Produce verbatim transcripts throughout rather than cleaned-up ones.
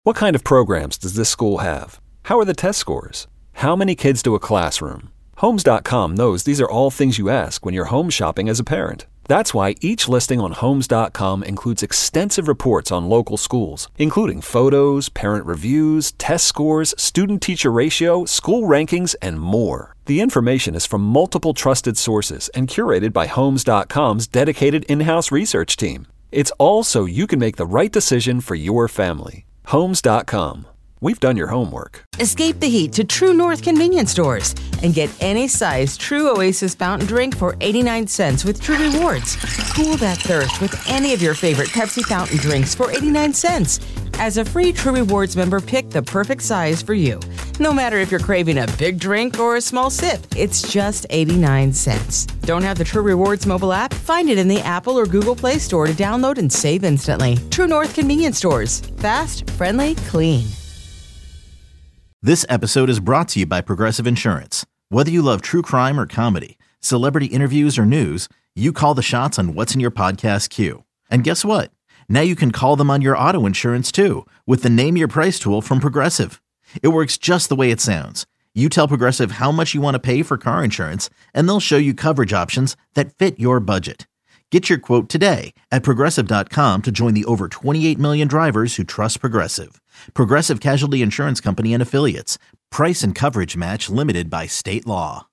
What kind of programs does this school have? How are the test scores? How many kids do a classroom? Homes dot com knows these are all things you ask when you're home shopping as a parent. That's why each listing on Homes dot com includes extensive reports on local schools, including photos, parent reviews, test scores, student-teacher ratio, school rankings, and more. The information is from multiple trusted sources and curated by Homes dot com's dedicated in-house research team. It's all so you can make the right decision for your family. Homes dot com. We've done your homework. Escape the heat to True North convenience stores and get any size True Oasis fountain drink for eighty-nine cents with True Rewards. Cool that thirst with any of your favorite Pepsi fountain drinks for eighty-nine cents. As a free True Rewards member, pick the perfect size for you. No matter if you're craving a big drink or a small sip, it's just eighty-nine cents. Don't have the True Rewards mobile app? Find it in the Apple or Google Play Store to download and save instantly. True North convenience stores. Fast, friendly, clean. This episode is brought to you by Progressive Insurance. Whether you love true crime or comedy, celebrity interviews or news, you call the shots on what's in your podcast queue. And guess what? Now you can call them on your auto insurance too with the Name Your Price tool from Progressive. It works just the way it sounds. You tell Progressive how much you want to pay for car insurance, and they'll show you coverage options that fit your budget. Get your quote today at Progressive dot com to join the over twenty-eight million drivers who trust Progressive. Progressive Casualty Insurance Company and Affiliates. Price and coverage match limited by state law.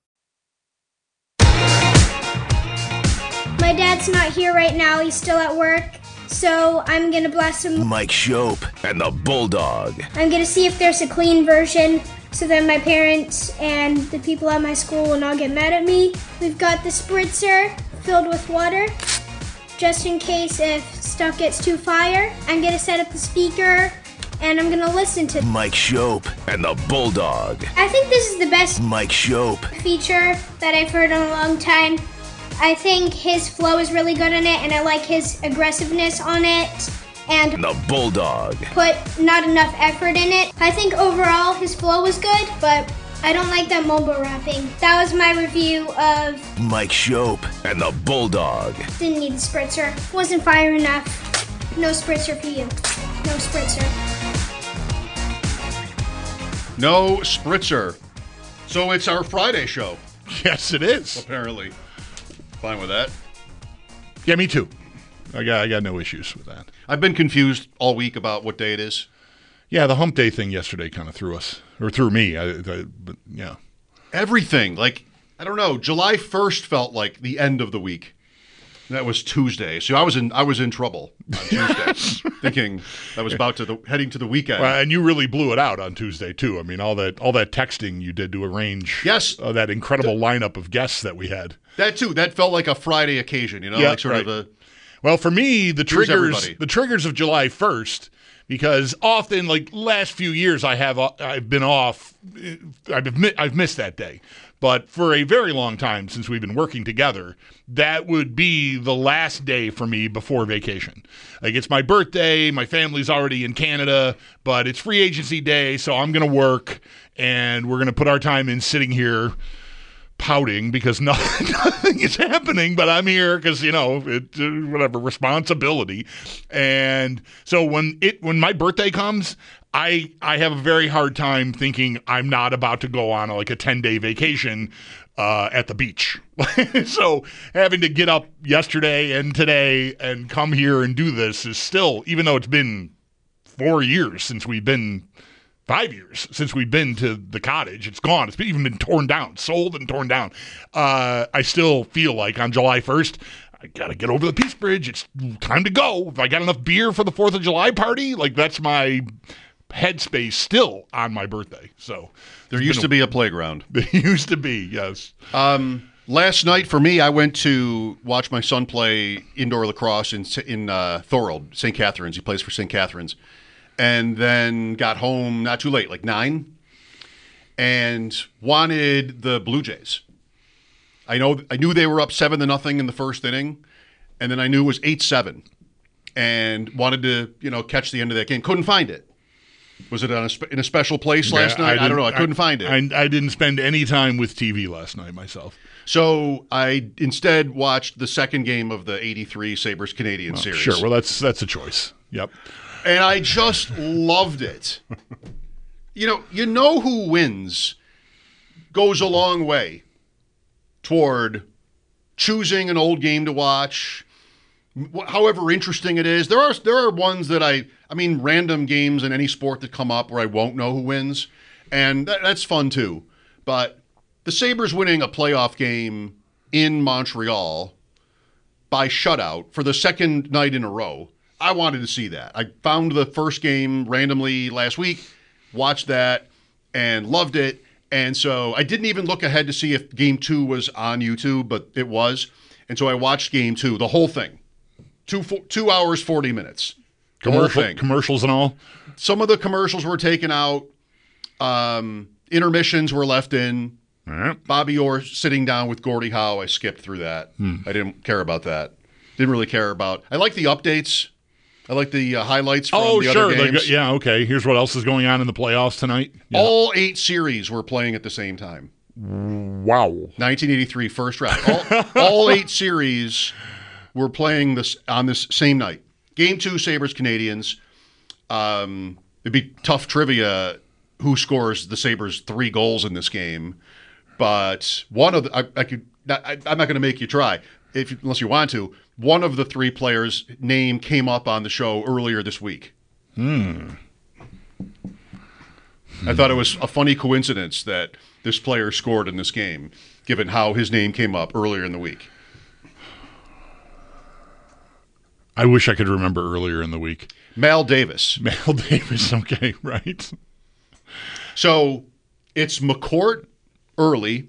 My dad's not here right now. He's still at work. So I'm going to blast him. Mike Shope and the Bulldog. I'm going to see if there's a clean version so that my parents and the people at my school will not get mad at me. We've got the spritzer filled with water, just in case if stuff gets too fire. I'm going to set up the speaker, and I'm going to listen to Mike Shope and the Bulldog. I think this is the best Mike Shope feature that I've heard in a long time. I think his flow is really good in it, and I like his aggressiveness on it. And the Bulldog put not enough effort in it. I think overall his flow was good, but I don't like that mumble rapping. That was my review of Mike Shope and the Bulldog. Didn't need the spritzer. Wasn't fire enough. No spritzer for you. No spritzer. No spritzer. So it's our Friday show. Yes, it is. Apparently. Fine with that. Yeah, me too. I got I got no issues with that. I've been confused all week about what day it is. Yeah, the hump day thing yesterday kind of threw us, or threw me. I, I, but yeah, everything like I don't know. July first felt like the end of the week. That was Tuesday, so I was in I was in trouble on Tuesday, thinking I was about to the, heading to the weekend. Well, and you really blew it out on Tuesday too. I mean, all that all that texting you did to arrange, yes, uh, that incredible the, lineup of guests that we had. That too. That felt like a Friday occasion, you know, yeah, like sort right. of a. Well, for me, the triggers everybody. the triggers of July first, because often, like last few years, I have I've been off. I've I've missed that day. But for a very long time, since we've been working together, that would be the last day for me before vacation. Like, it's my birthday, my family's already in Canada, but it's free agency day, so I'm going to work, and we're going to put our time in sitting here pouting because nothing, nothing is happening, but I'm here because, you know, it, uh, whatever, responsibility. And so when it when my birthday comes, I I have a very hard time thinking I'm not about to go on like a ten-day vacation uh, at the beach. So having to get up yesterday and today and come here and do this is still, even though it's been four years since we've been, five years since we've been to the cottage, it's gone. It's been, even been torn down, sold and torn down. Uh, I still feel like on July first, I got to get over the Peace Bridge. It's time to go. If I got enough beer for the fourth of July party, like that's my headspace still on my birthday. So there used a, to be a playground. There used to be, yes. Um, last night for me, I went to watch my son play indoor lacrosse in in uh, Thorold, Saint Catharines. He plays for Saint Catharines, and then got home not too late, like nine, and wanted the Blue Jays. I know I knew they were up seven to nothing in the first inning, and then I knew it was eight seven, and wanted to you know catch the end of that game. Couldn't find it. Was it on a spe- in a special place last yeah, night? I, I don't know. I couldn't I, find it. I, I didn't spend any time with T V last night myself. So I instead watched the second game of the eighty-three Sabres Canadian well, series. Sure. Well, that's that's a choice. Yep. And I just loved it. You know, you know who wins goes a long way toward choosing an old game to watch, however interesting it is. There are there are ones that I, I mean, random games in any sport that come up where I won't know who wins, and that, that's fun too. But the Sabres winning a playoff game in Montreal by shutout for the second night in a row, I wanted to see that. I found the first game randomly last week, watched that, and loved it. And so I didn't even look ahead to see if game two was on YouTube, but it was. And so I watched game two, the whole thing. Two, four, two hours, forty minutes. The whole Commercial, thing. commercials and all? Some of the commercials were taken out. Um, intermissions were left in. All right. Bobby Orr sitting down with Gordie Howe. I skipped through that. Hmm. I didn't care about that. Didn't really care about. I like the updates. I like the uh, highlights from Oh, the sure. other They games. go- yeah, okay. Here's what else is going on in the playoffs tonight. Yeah. All eight series were playing at the same time. Wow. nineteen eighty-three first round. All, all eight series were playing this on this same night. Game two, Sabres Canadiens. Um, it'd be tough trivia who scores the Sabres three goals in this game, but one of the I, I could I, I'm not going to make you try if you, unless you want to. One of the three players' name came up on the show earlier this week. Hmm. I thought it was a funny coincidence that this player scored in this game, given how his name came up earlier in the week. I wish I could remember earlier in the week. Mal Davis. Mal Davis, okay, right. So it's McCourt early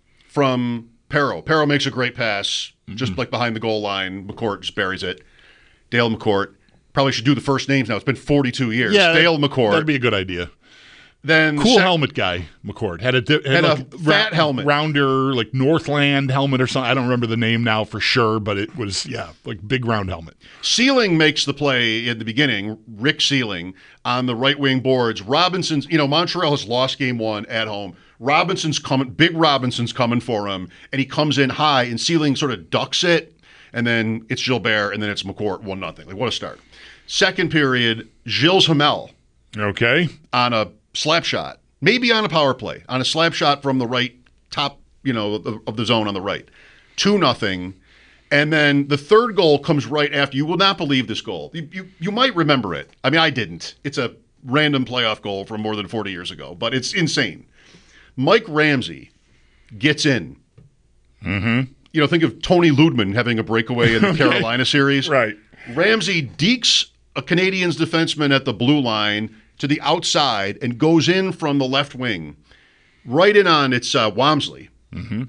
from Perro. Perro makes a great pass, just like behind the goal line. McCourt just buries it. Dale McCourt. Probably should do the first names now. It's been forty-two years. Yeah, Dale McCourt. That'd be a good idea. Then Cool sec- helmet guy, McCourt. Had a, di- Had a like fat helmet. Rounder, like Northland helmet or something. I don't remember the name now for sure, but it was, yeah, like big round helmet. Sealing makes the play at the beginning, Rick Sealing, on the right wing boards. Robinson's, you know, Montreal has lost game one at home. Robinson's coming, big Robinson's coming for him, and he comes in high, and Sealing sort of ducks it, and then it's Gilbert, and then it's McCourt, one nothing. Like, what a start. Second period, Gilles Hamel Okay. on a slap shot, maybe on a power play, on a slap shot from the right top, you know, of, of the zone on the right. Two nothing. And then the third goal comes right after. You will not believe this goal. You, you you might remember it. I mean, I didn't. It's a random playoff goal from more than forty years ago, but it's insane. Mike Ramsey gets in. Mm-hmm. You know, think of Tony Ludman having a breakaway in the Okay. Carolina series. Right. Ramsey dekes a Canadiens defenseman at the blue line to the outside and goes in from the left wing. Right in on, it's uh, Wamsley. Mm-hmm.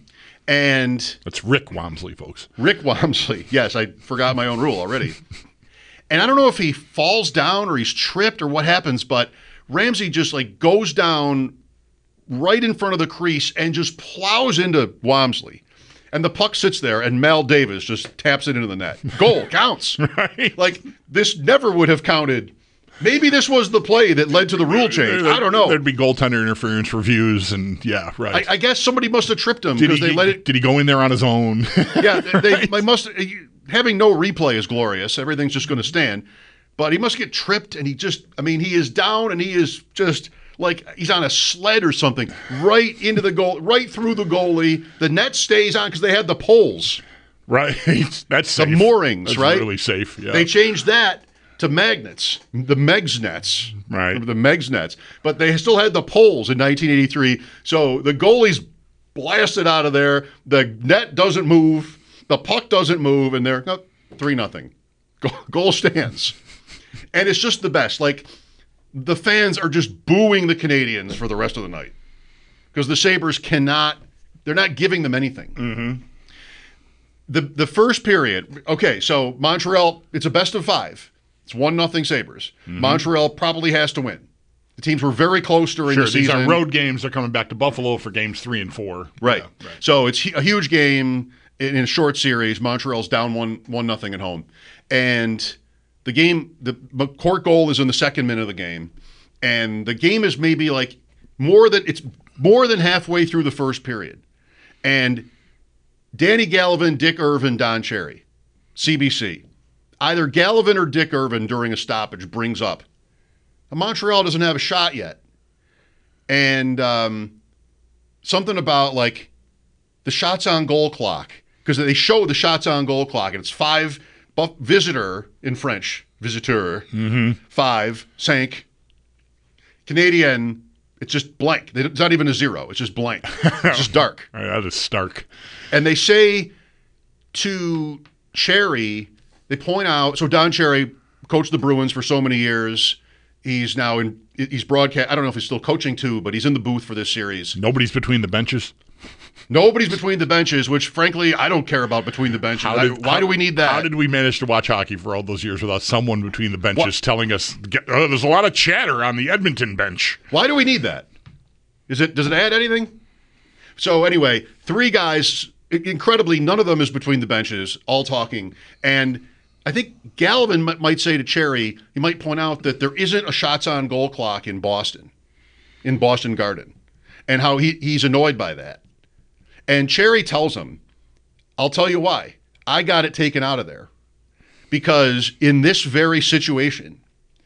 And That's Rick Wamsley, folks. Rick Wamsley. Yes, I forgot my own rule already. And I don't know if he falls down or he's tripped or what happens, but Ramsey just like goes down right in front of the crease and just plows into Wamsley. And the puck sits there, and Mal Davis just taps it into the net. Goal, counts. Right. Like, this never would have counted. Maybe this was the play that led to the rule change. I don't know. There'd be goaltender interference reviews, and yeah, right. I, I guess somebody must have tripped him did, because he, they let it. did he go in there on his own? Yeah, they, they must. Having no replay is glorious. Everything's just going to stand. But he must get tripped, and he just, I mean, he is down, and he is just like he's on a sled or something, right into the goal, right through the goalie. The net stays on because they had the poles. Right. That's safe. The moorings, That's right? really safe, yeah. They changed that to magnets, the Megs nets. Right. The Megs nets. But they still had the poles in nineteen eighty-three. So the goalie's blasted out of there. The net doesn't move. The puck doesn't move. And they're oh, three nothing. Goal stands. And it's just the best. Like, the fans are just booing the Canadiens for the rest of the night because the Sabres cannot, they're not giving them anything. Mm-hmm. The the first period, okay, so Montreal, it's a best of five. It's one nothing Sabres. Mm-hmm. Montreal probably has to win. The teams were very close during Sure, the these season. are road games. They're coming back to Buffalo for games three and four. Right. Yeah, right. So it's a huge game in a short series. Montreal's down one one nothing at home. And the game, the McCourt goal is in the second minute of the game. And the game is maybe like more than, it's more than halfway through the first period. And Danny Gallivan, Dick Irvin, Don Cherry, C B C, either Gallivan or Dick Irvin during a stoppage brings up, Montreal doesn't have a shot yet. And um, something about, like, the shots on goal clock, because they show the shots on goal clock, and it's five buff, visitor in French, visiteur, mm-hmm. five, cinq. Canadian, it's just blank. It's not even a zero. It's just blank. It's just dark. That is stark. And they say to Cherry, they point out, so Don Cherry coached the Bruins for so many years. He's now in, he's broadcast, I don't know if he's still coaching too, but he's in the booth for this series. Nobody's between the benches? Nobody's between the benches, which frankly, I don't care about between the benches. Did, I, why how, do we need that? How did we manage to watch hockey for all those years without someone between the benches what? telling us, get, oh, there's a lot of chatter on the Edmonton bench? Why do we need that? Is it, does it add anything? So anyway, three guys, incredibly, none of them is between the benches, all talking. And I think Gallivan m- might say to Cherry, he might point out that there isn't a shots on goal clock in Boston, in Boston Garden, and how he, he's annoyed by that. And Cherry tells him, I'll tell you why. I got it taken out of there. Because in this very situation,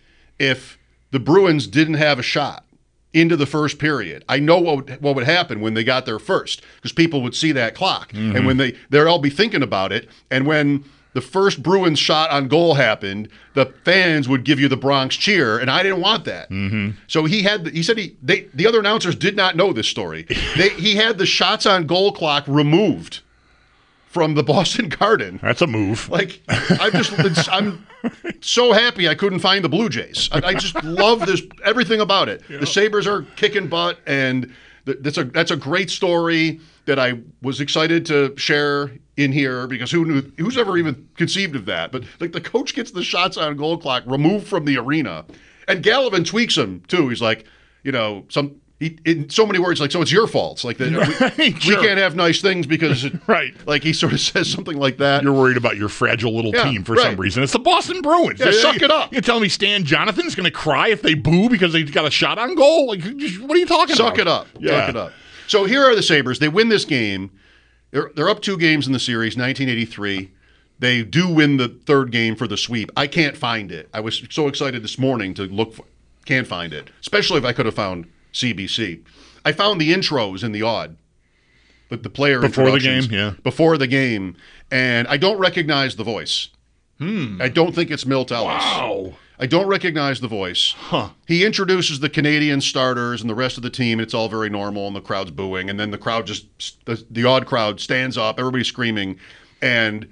if the Bruins didn't have a shot into the first period, I know what would, what would happen when they got there first, because people would see that clock. Mm-hmm. And when they, they'd all be thinking about it. And when the first Bruins shot on goal happened, the fans would give you the Bronx cheer, and I didn't want that. Mm-hmm. So he had, he said he, they, the other announcers did not know this story. They, he had the shots on goal clock removed from the Boston Garden. That's a move. Like, I'm just, I'm so happy I couldn't find the Blue Jays. I, I just love this, everything about it. Yeah. The Sabres are kicking butt, and th- that's a that's a great story that I was excited to share in here, because who knew, who's ever even conceived of that? But like, the coach gets the shots on goal clock removed from the arena, and Gallivan tweaks him too. He's like, you know, some he, in so many words, like, so it's your fault. It's like that we, sure. we can't have nice things because it, right. Like, he sort of says something like that. You're worried about your fragile little yeah, team for right. some reason. It's the Boston Bruins. Yeah, they, suck it up. You're telling me Stan Jonathan's going to cry if they boo because they got a shot on goal? Like, what are you talking suck about? Suck it up. Yeah. Suck it up. So here are the Sabres. They win this game. They're, they're up two games in the series, nineteen eighty-three. They do win the third game for the sweep. I can't find it. I was so excited this morning to look for Can't find it, especially if I could have found C B C. I found the intros in the odd, but the player before the introductions game, yeah, before the game, and I don't recognize the voice. Hmm. I don't think it's Milt Ellis. Wow. I don't recognize the voice. Huh. He introduces the Canadian starters and the rest of the team, and it's all very normal, and the crowd's booing, and then the crowd just, the, the odd crowd stands up, everybody's screaming, and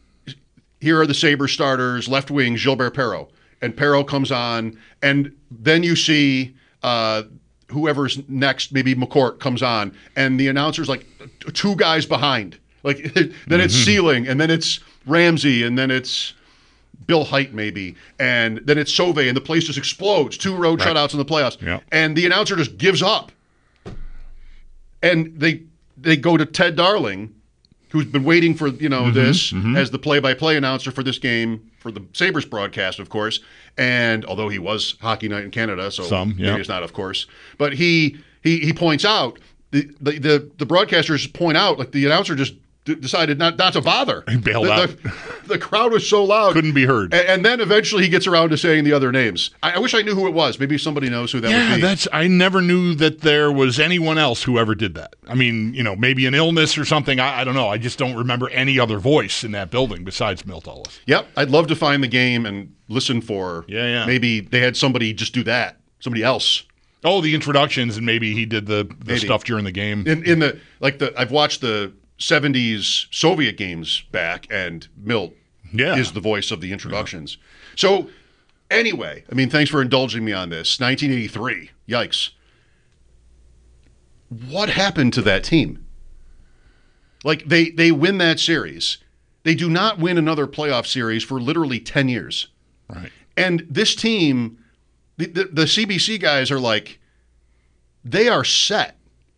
here are the Sabres starters, left wing, Gilbert Perreault. And Perreault comes on, and then you see uh, whoever's next, maybe McCourt comes on, and the announcer's like two guys behind. Like then mm-hmm. it's Sealing, and then it's Ramsey, and then it's Bill Height maybe, and then it's Sauvé, and the place just explodes. Two road right. shutouts in the playoffs, yeah. and the announcer just gives up. And they they go to Ted Darling, who's been waiting for, you know, mm-hmm, this mm-hmm. as the play-by-play announcer for this game, for the Sabres broadcast, of course. And although he was Hockey Night in Canada, so Some, yeah. maybe it's not, of course. But he he he points out, the the, the, the broadcasters point out, like the announcer just d- decided not, not to bother. He bailed the, out. The, the crowd was so loud. Couldn't be heard. And, and then eventually he gets around to saying the other names. I, I wish I knew who it was. Maybe somebody knows who that yeah, would be. that's. I never knew that there was anyone else who ever did that. I mean, you know, maybe an illness or something. I, I don't know. I just don't remember any other voice in that building besides Milt Ellis. Yep. I'd love to find the game and listen for. Yeah, yeah. Maybe they had somebody just do that. Somebody else. Oh, the introductions, and maybe he did the, the maybe. stuff during the game. In in the like the I've watched the seventies Soviet games back, and Milt yeah. is the voice of the introductions. Yeah. So anyway, I mean, thanks for indulging me on this. nineteen eighty-three. Yikes. What happened to that team? Like, they, they win that series. They do not win another playoff series for literally ten years. Right. And this team, the, the, the C B C guys are like, they are set.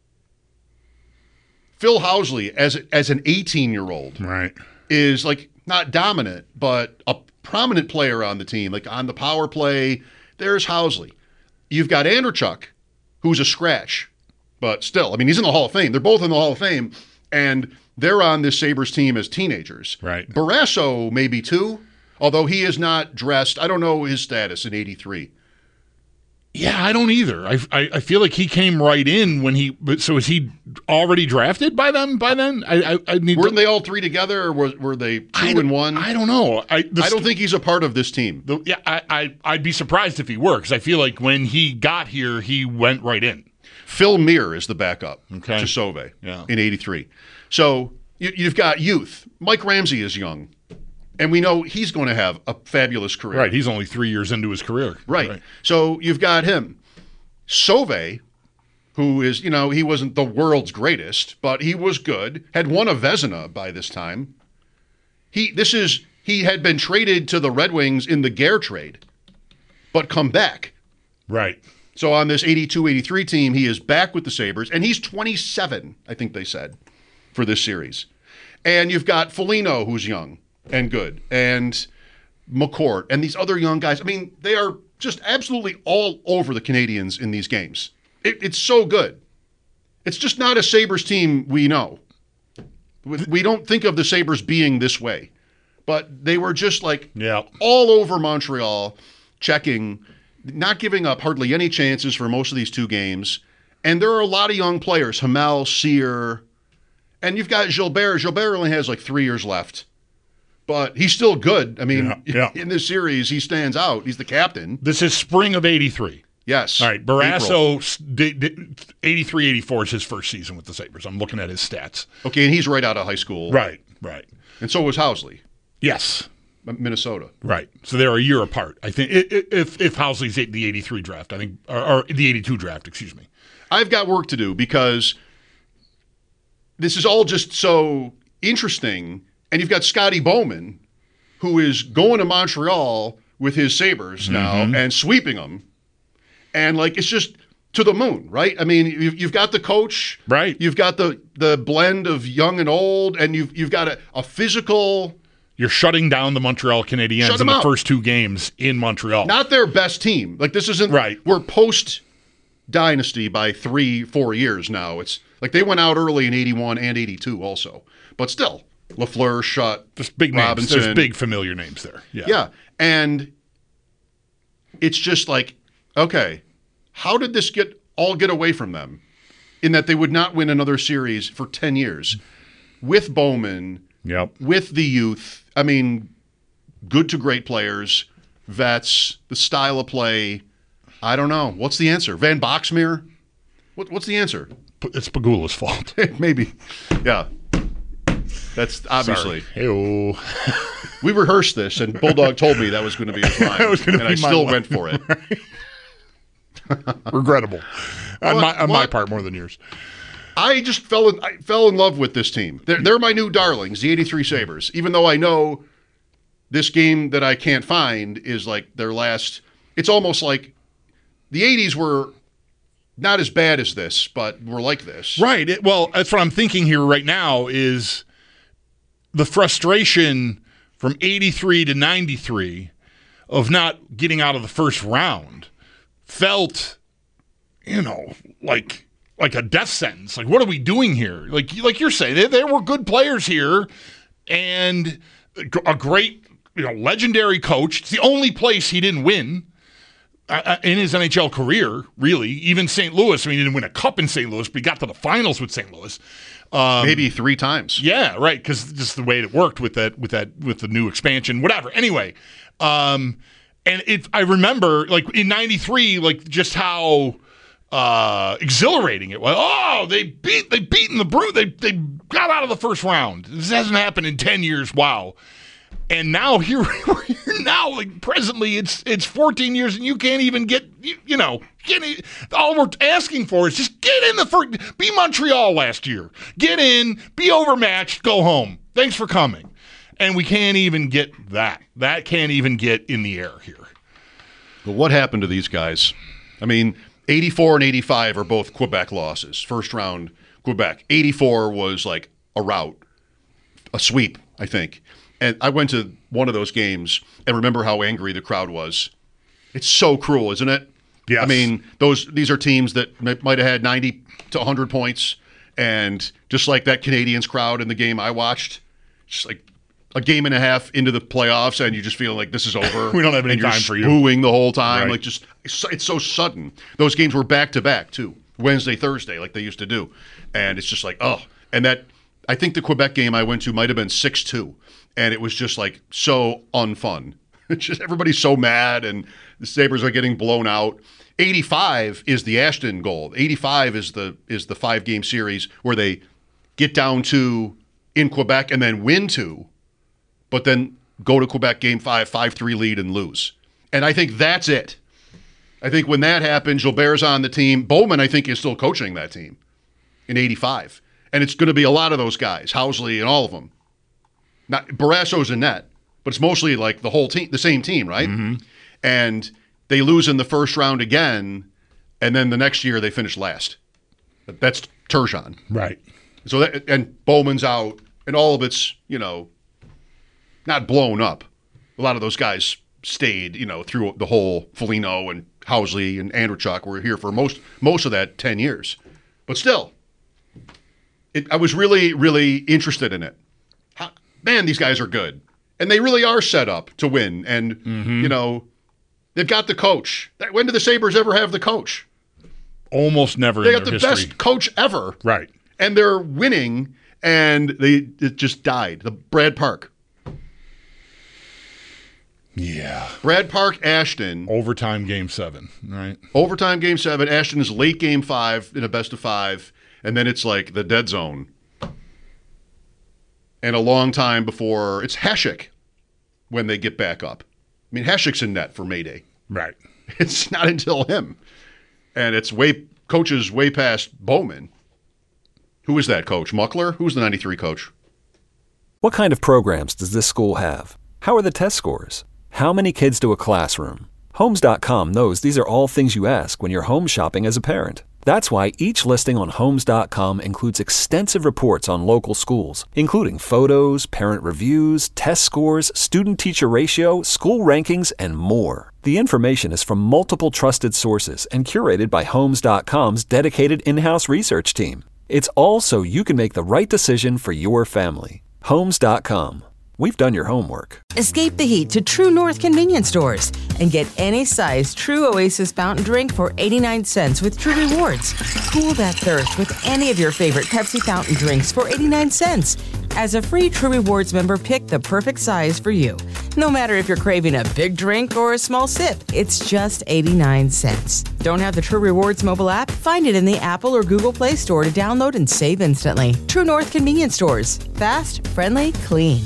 Phil Housley, as as an eighteen-year-old, right, is like not dominant, but a prominent player on the team. Like on the power play, there's Housley. You've got Andrechuk, who's a scratch, but still, I mean, he's in the Hall of Fame. They're both in the Hall of Fame, and they're on this Sabres team as teenagers. Right. Barrasso maybe too, Although he is not dressed, I don't know his status in eighty-three. Yeah, I don't either. I, I I feel like he came right in when he. But so is he already drafted by them? By then, I I, I need. Weren't to, they all three together, or were, were they two I and one? I don't know. I the, I don't think he's a part of this team. The, yeah, I, I I'd be surprised if he were, because I feel like when he got here, he went right in. Phil Muir is the backup Okay. to Sauve Yeah. in eighty-three. So you, you've got youth. Mike Ramsey is young, and we know he's going to have a fabulous career. Right. He's only three years into his career. Right. right. So you've got him. Sauve, who is, you know, he wasn't the world's greatest, but he was good, had won a Vezina by this time. He this is he had been traded to the Red Wings in the Gare trade, but come back. Right. So on this eighty-two eighty-three team, he is back with the Sabres, and he's twenty-seven, I think they said, for this series. And you've got Foligno, who's young and good, and McCourt, and these other young guys. I mean, they are just absolutely all over the Canadians in these games. It, it's so good. It's just not a Sabres team we know. We don't think of the Sabres being this way. But they were just like Yeah. all over Montreal, checking, not giving up hardly any chances for most of these two games. And there are a lot of young players, Hamel, Sear, and you've got Gilbert. Gilbert only has like three years left. But he's still good. I mean, Yeah, yeah. in this series, he stands out. He's the captain. This is spring of eighty-three. Yes. All right. Barrasso, eighty-three eighty-four is his first season with the Sabres. I'm looking at his stats. Okay, and he's right out of high school. Right, right. And so was Housley, Yes. Minnesota. Right. So they're a year apart. I think i- i- if if Housley's the eighty-three draft, I think, or, or the eighty-two draft, excuse me. I've got work to do because this is all just so interesting. And you've got Scotty Bowman, who is going to Montreal with his Sabres now and sweeping them. And, like, it's just to the moon, right? I mean, you've, you've got the coach. Right. You've got the, the blend of young and old, and you've, you've got a, a physical, You're shutting down the Montreal Canadiens Shut in them the out. first two games in Montreal. not their best team. Like, this isn't, Right. we're post-dynasty by three, four years now. It's like they went out early in eighty-one and eighty-two also. But still, Lafleur, Schutt, Just big names. Robinson. There's big familiar names there. Yeah. Yeah. And it's just like, okay, how did this get all get away from them in that they would not win another series for ten years with Bowman, Yep. with the youth? I mean, good to great players, vets, the style of play. I don't know. What's the answer? Van Boxmeer? What, what's the answer? It's Pagula's fault. Maybe. Yeah. That's obviously. Hey-oh. We rehearsed this, and Bulldog told me that was going to be his line, That was gonna and be I my still line. went for it. Regrettable. on What- my on my what? part more than yours. I just fell in, I fell in love with this team. They're, they're my new darlings, the eighty-three Sabres, even though I know this game that I can't find is like their last. It's almost like the eighties were not as bad as this, but were like this. Right. It, well, that's what I'm thinking here right now is the frustration from eighty-three to ninety-three of not getting out of the first round felt, you know, like like a death sentence. Like, what are we doing here? Like, like you're saying, there, there were good players here and a great, you know, legendary coach. It's the only place he didn't win uh, in his N H L career, really. Even Saint Louis. I mean, he didn't win a cup in Saint Louis, but he got to the finals with Saint Louis. Um, Maybe three times. Yeah, right. Because just the way it worked with that, with that, with the new expansion, whatever. Anyway, um, and it. I remember, like in ninety-three, like just how uh, exhilarating it was. Oh, they beat, they beaten the Brute. They they got out of the first round. This hasn't happened in ten years. Wow. And now here we're here now, like presently, it's it's fourteen years, and you can't even get you, you know. Get in, all we're asking for is just get in the first. Be Montreal last year. Get in, be overmatched, go home. Thanks for coming. And we can't even get that. That can't even get in the air here. But what happened to these guys? I mean, eighty-four and eighty-five are both Quebec losses. First round Quebec. eighty-four was like a rout, a sweep, I think. And I went to one of those games and remember how angry the crowd was. It's so cruel, isn't it? Yes. I mean, those these are teams that might have had ninety to one hundred points, and just like that Canadiens crowd in the game I watched, just like a game and a half into the playoffs and you just feel like this is over. We don't have any and time you're for you. Booing the whole time. Right. Like just it's, it's so sudden. Those games were back to back too. Wednesday, Thursday, like they used to do. And it's just like, oh. And that I think the Quebec game I went to might have been six two. And it was just like so unfun. It's just everybody's so mad and the Sabres are getting blown out. eighty-five is the Ashton goal. eighty-five is the is the five game series where they get down to in Quebec and then win two, but then go to Quebec game five, five three lead and lose. And I think that's it. I think when that happens, Gilbert's on the team. Bowman, I think, is still coaching that team in eighty-five. And it's going to be a lot of those guys, Housley and all of them. Not Barasso's in net, but it's mostly like the whole team, the same team, right? Mm-hmm. And they lose in the first round again, and then the next year they finish last. That's Turgeon. Right. So that, and Bowman's out, and all of it's, you know, not blown up. A lot of those guys stayed, you know, through the whole Foligno and Housley and Andrechuk were here for most most of that ten years. But still, it, I was really, really interested in it. How, man, these guys are good. And they really are set up to win. And, mm-hmm. you know, they've got the coach. When did the Sabres ever have the coach? Almost never. They in got the their history. best coach ever. Right. And they're winning, and they it just died. The Brad Park. Yeah. Brad Park, Ashton. Overtime game seven, right? Overtime game seven. Ashton is late game five in a best of five, and then it's like the dead zone. And a long time before it's Hasek when they get back up. I mean, Hasek's in net for Mayday. Right. It's not until him. And it's way coaches way past Bowman. Who is that coach? Muckler? Who's the ninety-three coach? What kind of programs does this school have? How are the test scores? How many kids to a classroom? Homes dot com knows these are all things you ask when you're home shopping as a parent. That's why each listing on Homes dot com includes extensive reports on local schools, including photos, parent reviews, test scores, student-teacher ratio, school rankings, and more. The information is from multiple trusted sources and curated by Homes dot com's dedicated in-house research team. It's all so you can make the right decision for your family. Homes dot com. We've done your homework. Escape the heat to True North convenience stores and get any size True Oasis fountain drink for eighty-nine cents with True Rewards. Cool that thirst with any of your favorite Pepsi fountain drinks for eighty-nine cents. As a free True Rewards member, pick the perfect size for you. No matter if you're craving a big drink or a small sip, it's just eighty-nine cents. Don't have the True Rewards mobile app? Find it in the Apple or Google Play Store to download and save instantly. True North convenience stores. Fast, friendly, clean.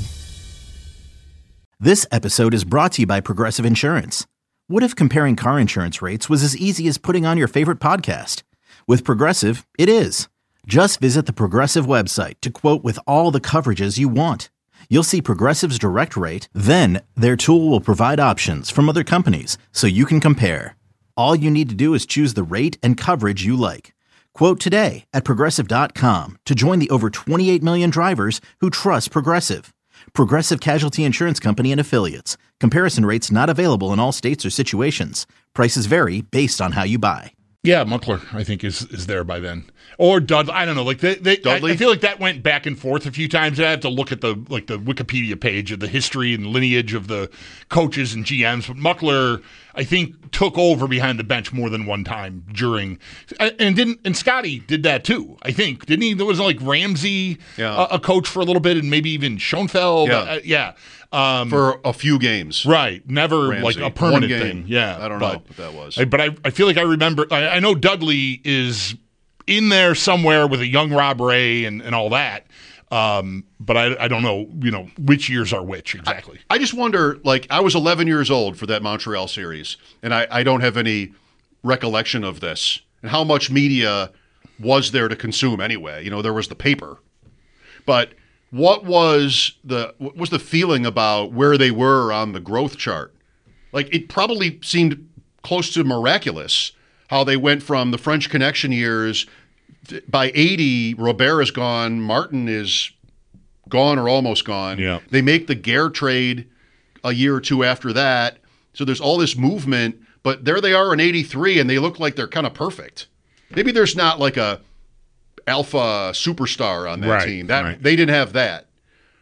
This episode is brought to you by Progressive Insurance. What if comparing car insurance rates was as easy as putting on your favorite podcast? With Progressive, it is. Just visit the Progressive website to quote with all the coverages you want. You'll see Progressive's direct rate, then their tool will provide options from other companies so you can compare. All you need to do is choose the rate and coverage you like. Quote today at Progressive dot com to join the over twenty-eight million drivers who trust Progressive. Progressive Casualty Insurance Company and Affiliates. Comparison rates not available in all states or situations. Prices vary based on how you buy. Yeah, Muckler, I think, is is there by then. Or Dudley. I don't know. Like they, they Dudley? I, I feel like that went back and forth a few times. I have to look at the like the Wikipedia page of the history and lineage of the coaches and G Ms. But Muckler, I think, took over behind the bench more than one time during, and didn't and Scotty did that too. I think didn't he? There was like Ramsey, Yeah. a, a coach for a little bit, and maybe even Schoenfeld. Yeah. Uh, yeah. Um, For a few games. Right. Never Ramsey. like a One permanent game. thing. Yeah. I don't but, know what that was. I, but I, I feel like I remember, I, I know Dudley is in there somewhere with a young Rob Ray and, and all that. Um, but I, I don't know, you know, which years are which exactly. I just wonder, like, I was eleven years old for that Montreal series, and I, I don't have any recollection of this. And how much media was there to consume anyway? You know, there was the paper. But what was the what was the feeling about where they were on the growth chart? Like, it probably seemed close to miraculous how they went from the French Connection years. By eighty, Robert is gone. Martin is gone or almost gone. Yeah. They make the Gare trade a year or two after that. So there's all this movement, but there they are in eighty-three, and they look like they're kind of perfect. Maybe there's not like a alpha superstar on that Right, team. That right. They didn't have that.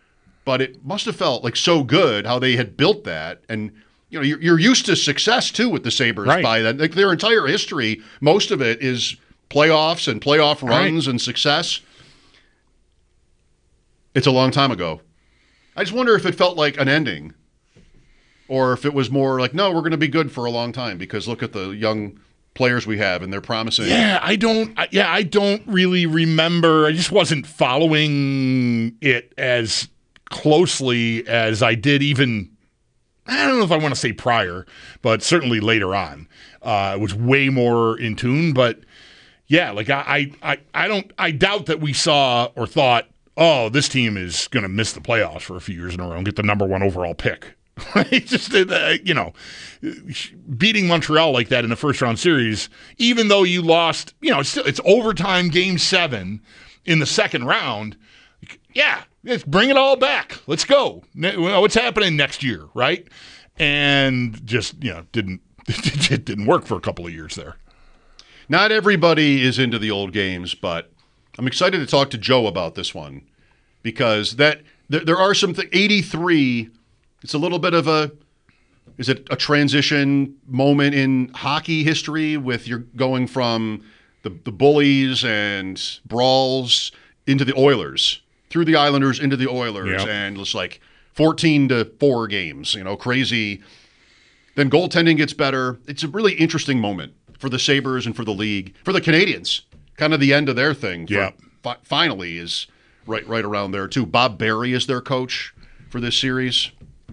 but it must have felt like so good how they had built that. And, you know, you're, you're used to success too with the Sabres right. by that. Like their entire history, most of it is playoffs and playoff runs right. and success. It's a long time ago. I just wonder if it felt like an ending or if it was more like, no, we're going to be good for a long time because look at the young players we have and they're promising. Yeah, I don't I, yeah, I don't really remember. I just wasn't following it as closely as I did even I don't know if I want to say prior, but certainly later on. Uh, it was way more in tune, but yeah, like I I I don't I doubt that we saw or thought, oh, this team is going to miss the playoffs for a few years in a row and get the number one overall pick. Just, uh, you know, beating Montreal like that in the first round series, even though you lost, you know, it's, still, it's overtime game seven in the second round. Yeah, let's bring it all back. Let's go. What's happening next year, right? And just, you know, didn't it didn't work for a couple of years there. Not everybody is into the old games, but I'm excited to talk to Joe about this one because that there, there are some th- eighty-three. It's a little bit of a is it a transition moment in hockey history with you're going from the the bullies and brawls into the Oilers, through the Islanders into the Oilers, yep. and it's like fourteen to four games, you know, crazy. Then goaltending gets better. It's a really interesting moment for the Sabres and for the league, for the Canadians. Kind of the end of their thing. Yeah. Fi- finally is right right around there too. Bob Berry is their coach for this series.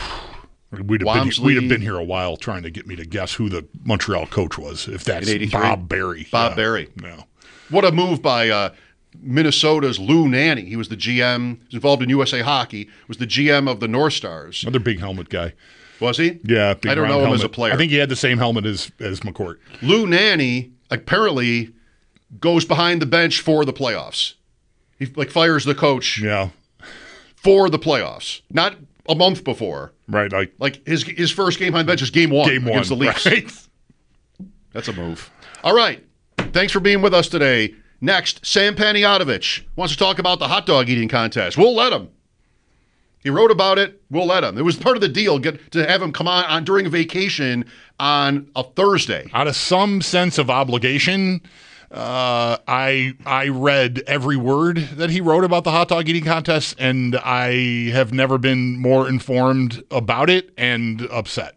We'd have, been, we'd have been here a while trying to get me to guess who the Montreal coach was, if that's Bob Berry. Bob yeah. Berry. Yeah. What a move by uh, Minnesota's Lou Nanne. He was the G M, was involved in U S A Hockey, was the G M of the North Stars. Another big helmet guy. Was he? Yeah. Big I don't know him helmet. as a player. I think he had the same helmet as, as McCourt. Lou Nanne apparently goes behind the bench for the playoffs. He like fires the coach yeah. for the playoffs. Not a month before. Right. Like, like his his first game behind bench is game one game against one, the Leafs. Right? That's a move. All right. Thanks for being with us today. Next, Sam Panayotovich wants to talk about the hot dog eating contest. We'll let him. He wrote about it. We'll let him. It was part of the deal get, to have him come on, on during a vacation on a Thursday. Out of some sense of obligation, uh, I I read every word that he wrote about the hot dog eating contest, and I have never been more informed about it and upset.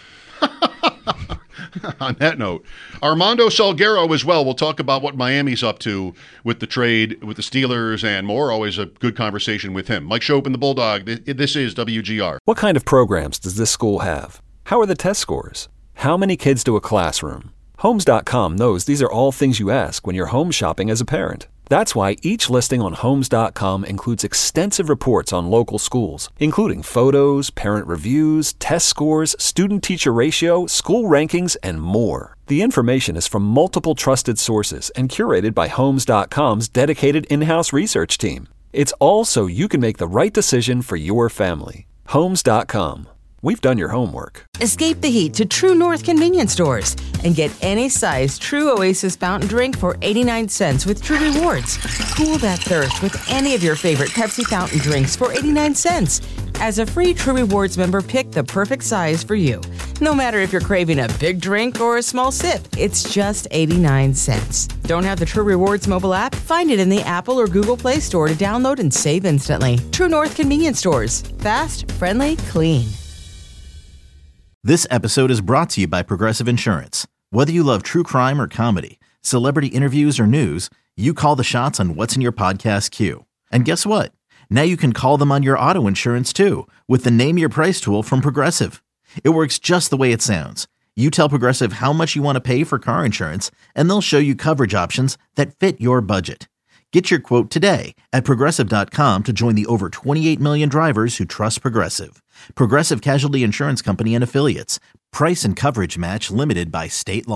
On that note, Armando Salguero as well. We'll talk about what Miami's up to with the trade with the Steelers and more. Always a good conversation with him. Mike Shope and the Bulldog. This is W G R. What kind of programs does this school have? How are the test scores? How many kids do a classroom? Homes dot com knows these are all things you ask when you're home shopping as a parent. That's why each listing on Homes dot com includes extensive reports on local schools, including photos, parent reviews, test scores, student-teacher ratio, school rankings, and more. The information is from multiple trusted sources and curated by Homes dot com's dedicated in-house research team. It's all so you can make the right decision for your family. Homes dot com. We've done your homework. Escape the heat to True North convenience stores and get any size True Oasis fountain drink for eighty-nine cents with True Rewards. Cool that thirst with any of your favorite Pepsi fountain drinks for eighty-nine cents. As a free True Rewards member, pick the perfect size for you. No matter if you're craving a big drink or a small sip, it's just eighty-nine cents. Don't have the True Rewards mobile app? Find it in the Apple or Google Play Store to download and save instantly. True North convenience stores. Fast, friendly, clean. This episode is brought to you by Progressive Insurance. Whether you love true crime or comedy, celebrity interviews or news, you call the shots on what's in your podcast queue. And guess what? Now you can call them on your auto insurance too with the Name Your Price tool from Progressive. It works just the way it sounds. You tell Progressive how much you want to pay for car insurance, and they'll show you coverage options that fit your budget. Get your quote today at Progressive dot com to join the over twenty-eight million drivers who trust Progressive. Progressive Casualty Insurance Company and Affiliates. Price and coverage match limited by state law.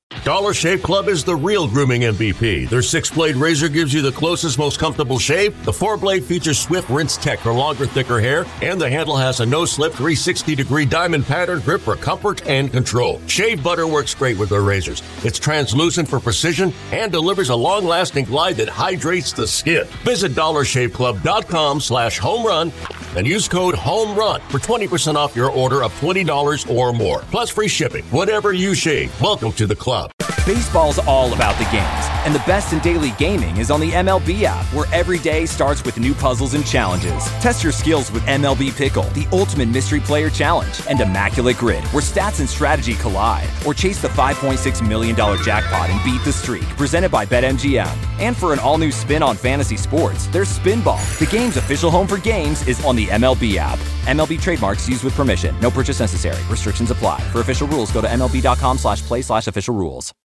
Dollar Shave Club is the real grooming M V P. Their six-blade razor gives you the closest, most comfortable shave. The four-blade features Swift Rinse Tech for longer, thicker hair. And the handle has a no-slip three hundred sixty degree diamond pattern grip for comfort and control. Shave butter works great with their razors. It's translucent for precision and delivers a long-lasting glide that hydrates the skin. Visit dollar shave club dot com slash home run and use code HOMERUN for twenty percent off your order of twenty dollars or more. Plus free shipping. Whatever you shave, welcome to the club. Baseball's all about the games, and the best in daily gaming is on the M L B app, where every day starts with new puzzles and challenges. Test your skills with M L B Pickle, the ultimate mystery player challenge, and Immaculate Grid, where stats and strategy collide. Or chase the five point six million dollars jackpot and beat the streak, presented by BetMGM. And for an all-new spin on fantasy sports, there's Spinball. The game's official home for games is on the M L B app. M L B trademarks used with permission. No purchase necessary. Restrictions apply. For official rules, go to M L B dot com slash play slash official rules.